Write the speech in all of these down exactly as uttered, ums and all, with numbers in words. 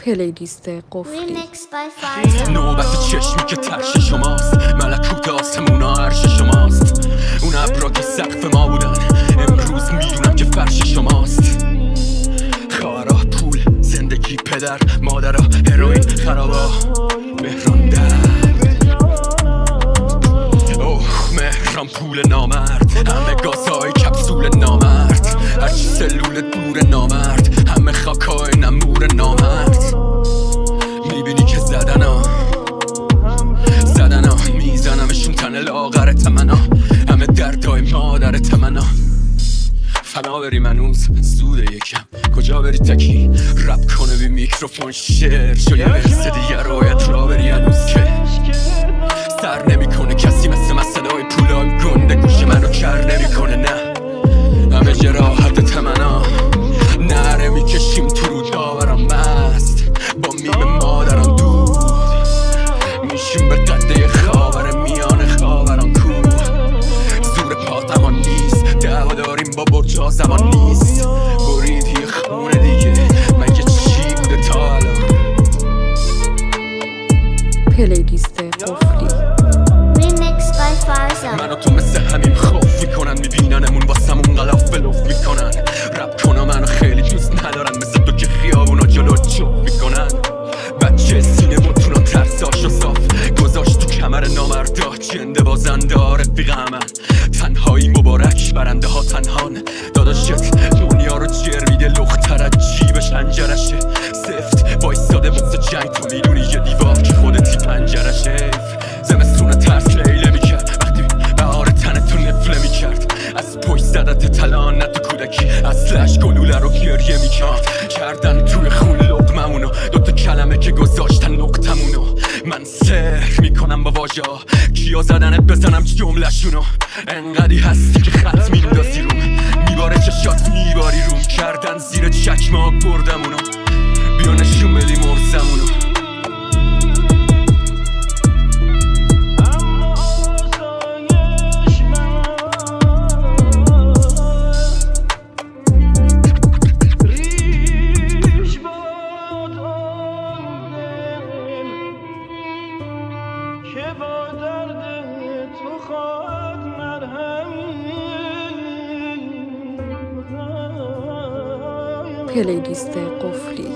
پلیلیست قفلی. نوبت چشمی که ترش شماست، ملکوت آسمونا عرش شماست. اون ابرا که سقف ما بودن امروز میدونم که فرش شماست. خواهرها، پول، زندگی، پدر، مادرها، هروئین، خرابا، مهران درد. اوه مهران پول نامرد، همه گازهای کپسول نامرد، هرچی سلول دور نامرد، همه خاکای نمور نامرد. میبینی که زدنا زدنا میزنمشون تن لاغر تمنا، همه دردای مادر تمنا. فنا بری منوز زوده یکم، کجا بری تکی رپ کنه بی میکروفون شعر شو یه ورس دیگه رویت را بری هنوز که سر نمی کنه کسی مثل مسئله پولای گنده گوش منو کر نمی کنه. نه همه جراحت تمنا نره میکشیم تو رو داورم مست با میم مادرم دود میشیم به قده خاور میان خاورم کو زور پاتمان نیست دعوا داریم با برجا زمان نیست برید یه خونه دیگه مگه چی بوده تا الان. پلیلیست قفلی. من و تو مثل همین خوف میکنن، میبیننمون واسمون غلاف بلوف میکنن. رپ کنم منو خیلی دوست ندارن، مثل تو که خیابونا جلو چوب میکنن. بچه سینه بطونان ترساشو صاف گذاشت تو کمر نامردا، جنده بازنده رفیق همن. تنهایی مبارک برنده ها تنهان، داداشت دنیا رو جر میده لختر از جیبش هنجرشه سفت وایستاده واسه جنگ. تو میدونی یه دیوار که خودتی پنجرشه. زمستون ترس لیله میکرد وقتی بهار تن تو نفله میکرد، از پشت زدت تلان نه تو کودکی اصلش گلوله رو گریه میکرد. کردن توی خون لقممونو دوتا کلمه که گذاشتن نقطمونو. من سحر میکنم با واژه ها، کیا زدنت بزنم جمله شونو. انقدی هستی که خط میندازی روم، میباره چشات میباری روم. کردن زیر چکمه بردمونو، بیا نشون بدی مرزمونو. پلیلیست قفلی.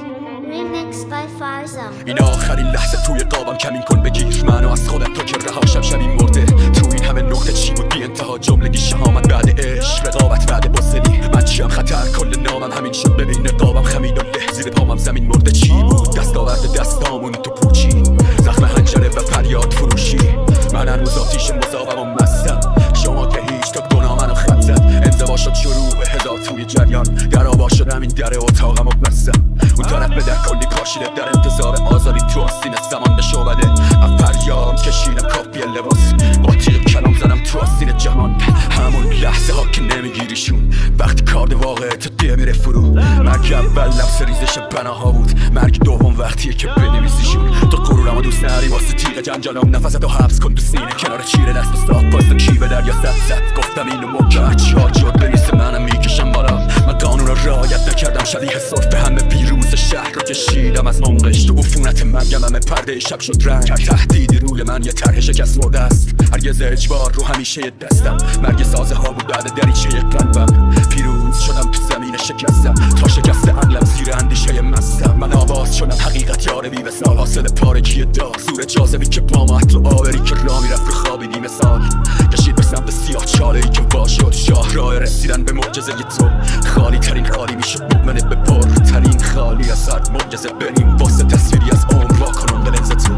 این آخرین لحظه توی قابم کمین کن بگیر منو از خودم تا که رهاشم شبین مرده. تو این همه نقطه چی بود بی انتها جملگی شهامت بعد عشق رقابت بعد بزدلی. من چیم خطر کل نامم همین شد ببین نقابم خمید و له زیر پامم زمین مرده. چی بود دست آورده دستامون تو پوچی زخم هنجره و فریاد فروشی. من هنوز آتیش مذابم و مستم، شما که هیچ تا گناه منو خط زد. انزوا شد شروع هزار توی جریان، در آوا شدم این در اتاقم و بستم. اون طرف به در کلی پاشیده در انتظار آزادی تو آستین زمان به شعبده. من فریام کشیدم کافی لباس با تیغ کلام زدم تو آستین جهان. همون لحظه ها که نمیگیریشون وقتی کارد واقع تو دیه میره فرو. مرگ اول لبس ریزش بناها بود، مرگ دوم وقتیه که بنویسیشون. تو غرورم و دوست نری واسه تیغ جنجالم، نفستو حبس کن تو سینه کنار چیره دست و ساق باز کی به دریا زد زد. گفتم اینو مکر چهار جور بریسه منم میکشم بالا. من قانون رو رعایت نکردم شبیه صرف همه ویروس شهر رو کشیدم از عمقش. تو عفونت مرگم همه پرده شب شد رنگ. تهدیدی روی من یه طرح شکست مرده است، هرگز اجبار رو همیشه دستم. مرگ سازه ها بود بعد دریچه قلبم، پیروز شدم تو زمین شکستم تا شکست عقلم زیر اندیشه مستم. من آواز شدم حقیقت یاره بی مثال، حاصل پارگی دار سور جاذبی که با مطل و آوری که را میرفت رو خوابیدی مثال. کشید به سمت سیاه چاله‌ای که باشد شاه راه رسیدن به معجزه تو. خالی ترین خالی میشد مؤمنت به پر ترین خالی از هر معجزه بریم واسه تصویری از عمر وا کنم به لنز تو.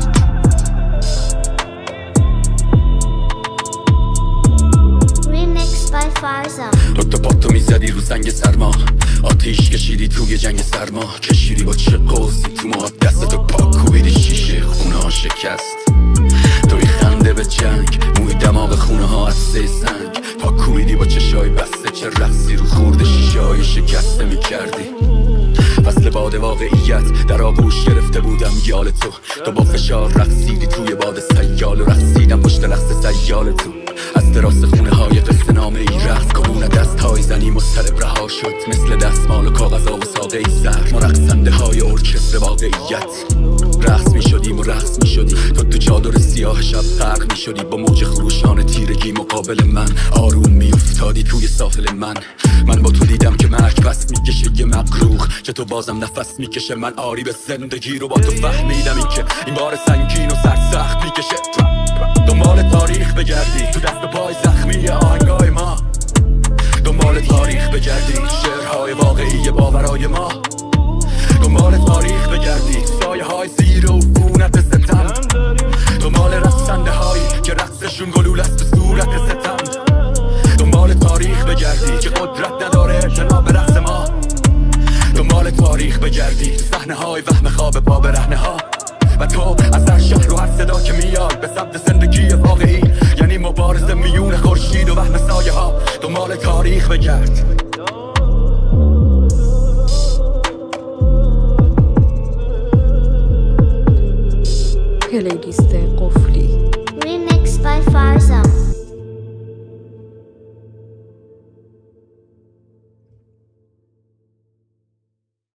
تو تا پاتو میزدی رو زنگ سرما، آتیش کشیدی توی جنگ سرما. کشیدی با چه قوسی تو ما دستتو پاک کوبیدی شیشه خونه ها شکست. توی خنده به جنگ موی دماغ خونه ها از سه سنگ. تا کوبیدی با چشای بسته چه رقصی رو خورده شیشه های شکسته میکردی. فصل باد واقعیت در آغوش گرفته بودم یال تو. تو با فشار رقصیدی توی باد سیال و رقصیدم پشت رقص سیال تو. از دست راست خونه های قصه نامه ای رفت کنون دست های زنی مضطرب رها شد مثل دستمال و کاغذا و ساقه ای زهر ما رقصنده های ارکستر واقعیت رقص می شدیم و رقص می شدی تو تو چادر سیاه شب غرق می شدی با موج خروشان تیرگی مقابل من آروم می افتادی توی ساحل من من با تو دیدم که مرگ پس میکشه یه مقروخ که تو بازم نفس میکشه من آری به زندگی رو با تو فهمیدم این که این بار سنگین و سرسخت میکشه دنبال تاریخ بگردی تو دست و پای زخمی آهنگای ما دنبال تاریخ بگردی تو شعرهای واقعی باورای ما دنبال تاریخ بگردی سایه های زیر و فونت ستم دنبال رقصنده هایی که رقصشون گلول است به صورت ستم دنبال تاریخ بگردی که قدرت نداره جناب رقص ما دنبال تاریخ بگردی صحنه های وهم خواب پا برهنه ها و تو از هر شهر و هر صدا که میاد به ثبت زندگی واقعی یعنی مبارزه میون خورشید و وهم سایه ها دنبال تاریخ بگرد پلیلیست قفلی Remixed by Farzam.